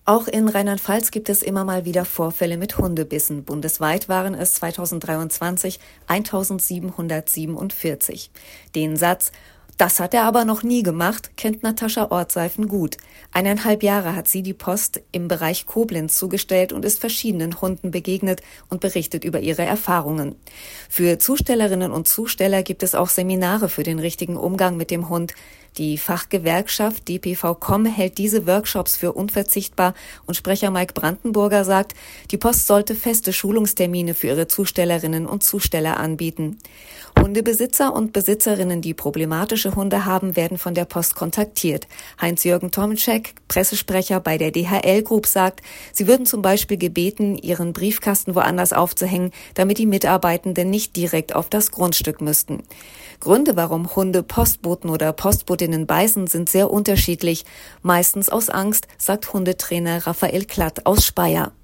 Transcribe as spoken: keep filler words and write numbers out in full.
Auch in Rheinland-Pfalz gibt es immer mal wieder Vorfälle mit Hundebissen. Bundesweit waren es zweitausenddreiundzwanzig eintausendsiebenhundertsiebenundvierzig. Den Satz „Das hat er aber noch nie gemacht" kennt Natascha Ortseifen gut. Eineinhalb Jahre hat sie die Post im Bereich Koblenz zugestellt und ist verschiedenen Hunden begegnet und berichtet über ihre Erfahrungen. Für Zustellerinnen und Zusteller gibt es auch Seminare für den richtigen Umgang mit dem Hund. Die Fachgewerkschaft D P V Com hält diese Workshops für unverzichtbar und Sprecher Mike Brandenburger sagt, die Post sollte feste Schulungstermine für ihre Zustellerinnen und Zusteller anbieten. Hundebesitzer und Besitzerinnen, die problematische Hunde haben, werden von der Post kontaktiert. Heinz-Jürgen Tomczek, Pressesprecher bei der D H L Group, sagt, sie würden zum Beispiel gebeten, ihren Briefkasten woanders aufzuhängen, damit die Mitarbeitenden nicht direkt auf das Grundstück müssten. Gründe, warum Hunde Postboten oder Postbotinnen beißen, sind sehr unterschiedlich. Meistens aus Angst, sagt Hundetrainer Raphael Klatt aus Speyer.